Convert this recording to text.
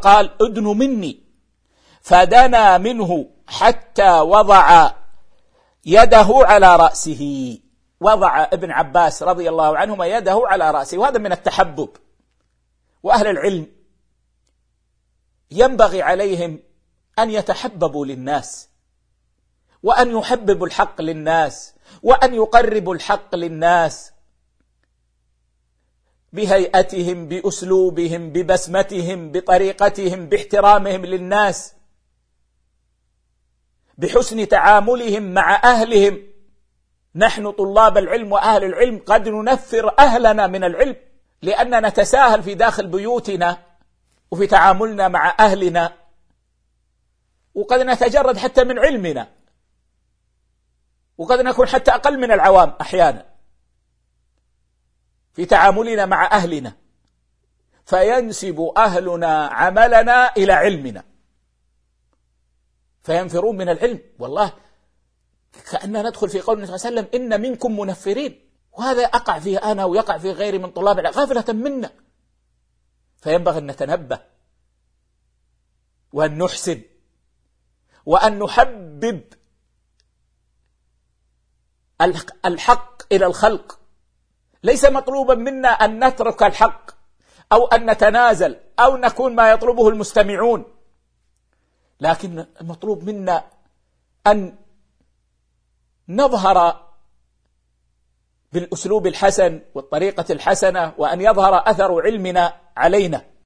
قال ادن مني، فدنا منه حتى وضع يده على رأسه. وضع ابن عباس رضي الله عنهما يده على رأسه، وهذا من التحبب. وأهل العلم ينبغي عليهم أن يتحببوا للناس، وأن يحببوا الحق للناس، وأن يقربوا الحق للناس بهيئتهم، بأسلوبهم، ببسمتهم، بطريقتهم، باحترامهم للناس، بحسن تعاملهم مع أهلهم. نحن طلاب العلم وأهل العلم قد ننفر أهلنا من العلم لأننا نتساهل في داخل بيوتنا وفي تعاملنا مع أهلنا، وقد نتجرد حتى من علمنا، وقد نكون حتى أقل من العوام أحيانا في تعاملنا مع أهلنا، فينسب أهلنا عملنا إلى علمنا فينفرون من العلم. والله كأننا ندخل في قول النبي صلى الله عليه وسلم إن منكم منفرين، وهذا أقع فيه أنا ويقع فيه غيري من طلاب العلم غافلة منا. فينبغي أن نتنبه وأن نحسن وأن نحبب الحق إلى الخلق. ليس مطلوبا منا أن نترك الحق أو أن نتنازل أو نكون ما يطلبه المستمعون، لكن المطلوب منا أن نظهر بالأسلوب الحسن والطريقة الحسنة، وأن يظهر أثر علمنا علينا.